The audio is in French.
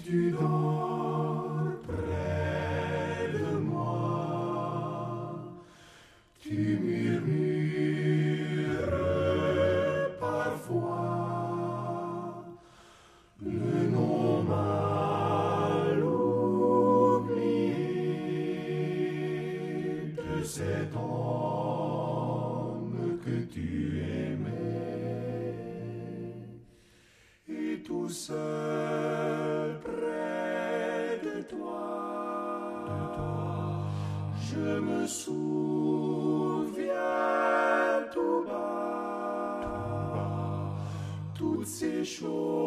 tu dors près de moi, tu murmures parfois le nom mal oublié de cet homme que tu aimais, et tout seul près de toi, je me souviens tout bas toutes ces choses